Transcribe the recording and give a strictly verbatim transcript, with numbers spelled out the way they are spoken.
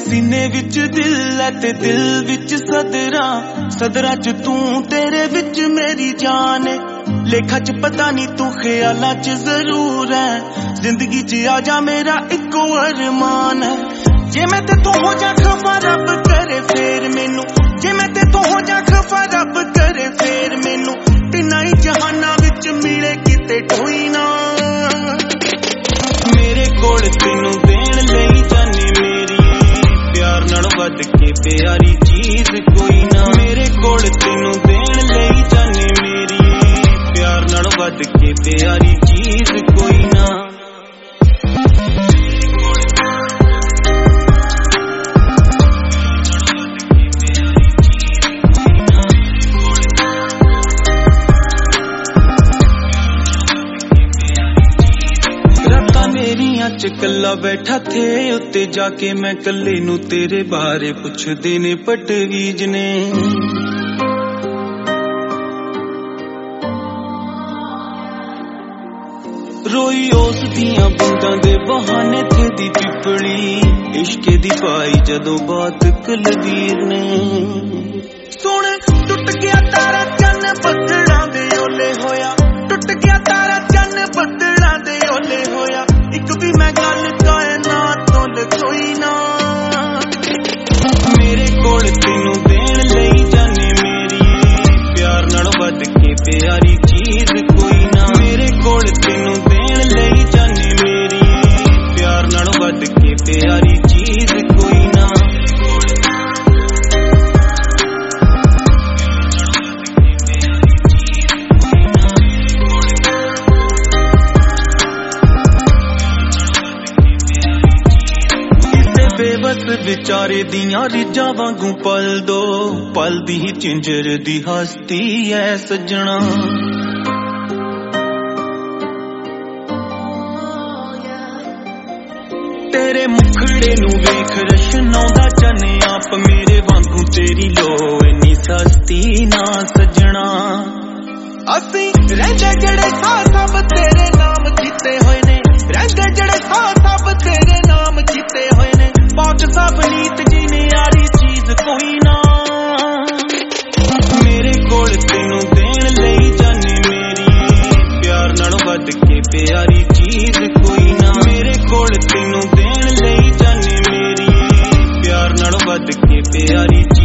सीने विच दिल है ते दिल विच सदरा, सदरा च तू तेरे विच मेरी जान है। लेखा च पता नहीं तू ख्याला च जरूर है, जिंदगी च आजा मेरा इको अरमान है। जे मैं ते तो हो जा खफा रब करे फेर मैनू, जे मैं ते तो हो जा खफा रब करे फेर मैनू, तिन्ना ही जहाना विच मिले किते कोई ना। मेरे कोल तेनू देण लई जाने मेरी, प्यार नाल वध के प्यारी चीज कोई ना। मेरे कोल तेनू देण लई जाने मेरी, प्यार नाल वध के प्यारी चीज कोई ना। च कला बैठा थे उत्ते जाके मैं कले नू तेरे बारे पुछदे ने पटवीज ने। रोई उस दियां बूंदां दे बहाने थे दी पिपली, इश्के दी पाई जदों बात कलवीर ने। सुन टुट गया तारा चन्न बदलां दे ओले होया, टुट गया तारा चन्न बदलां दे ओले होया, एक भी मैं गल कायनात तो लकोई ना। मेरे कोल तेनू देण लई जाने मेरी, प्यार नाल वध के प्यारी चीज कोई ना। मेरे कोल तेनू देण लई जाने मेरी, प्यार नाल वध के प्यारी चीज कोई ना। बेबस विचारे दियां रिजा वांगू पल दो, पल दी ही चिंजर दी हस्ती है सजना। तेरे मुखड़े नू वेख रशनाउंदा चने आप, मेरे वांगू तेरी लो इन्नी सस्ती ना सजना। असी रहिंदे जड़े था सब तेरे नाम कीते होए ने, रहिंदे जड़े था सब तेरे नाम कीते होए ने। पाक साफ नीत जी ने यारी चीज कोई ना। मेरे कोल तेनू देण लई जाने मेरी, प्यार नाल वध के प्यारी चीज कोई ना। मेरे कोल तेनू देण लई जाने मेरी, प्यार नाल वध के प्यारी